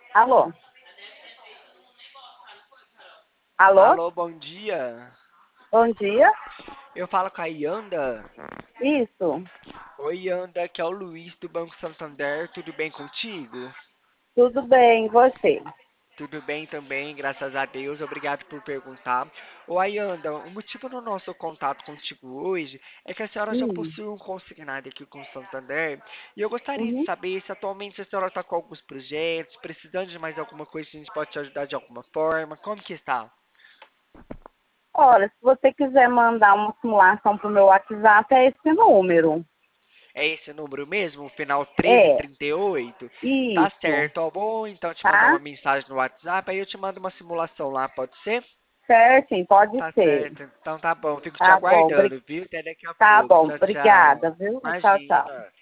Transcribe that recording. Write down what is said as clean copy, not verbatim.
Alô? Alô? Alô, bom dia. Bom dia. Eu falo com a Yanda. Isso. Oi, Yanda, aqui é o Luiz do Banco Santander. Tudo bem contigo? Tudo bem, e você? Tudo bem também, graças a Deus. Obrigado por perguntar. Ô, Ayanda, o motivo do nosso contato contigo hoje é que a senhora já Hum. possui um consignado aqui com o Santander e eu gostaria de Uhum. saber se atualmente a senhora está com alguns projetos, precisando de mais alguma coisa, se a gente pode te ajudar de alguma forma. Como que está? Olha, se você quiser mandar uma simulação pro meu WhatsApp, é esse número. É esse número mesmo, o final 13 É, 38. Tá isso, certo, ó, bom então te mandar uma tá? mensagem no WhatsApp, aí eu te mando uma simulação lá, pode ser? Certo, pode Tá ser. certo, então tá bom, fico te Tá bom, aguardando, viu? Até daqui a tá pouco. bom. Tchau, Obrigada, tchau. viu? Tchau, tchau. Imagina.